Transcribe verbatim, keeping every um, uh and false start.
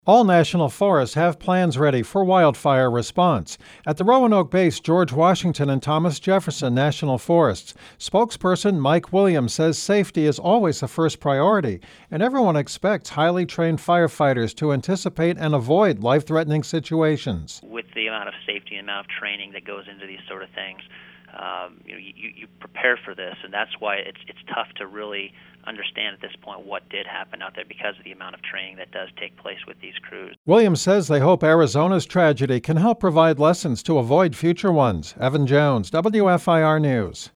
All national forests have plans ready for wildfire response. At the Roanoke base, George Washington and Thomas Jefferson National Forests, spokesperson Mike Williams says safety is always the first priority, and everyone expects highly trained firefighters to anticipate and avoid life-threatening situations. With the amount of safety and amount of training that goes into these sort of things, um, you know, you, you prepare for this, and that's why it's it's tough to really understand at this point what did happen out there because of the amount of training that does take place with these crews. Williams says they hope Arizona's tragedy can help provide lessons to avoid future ones. Evan Jones, W F I R News.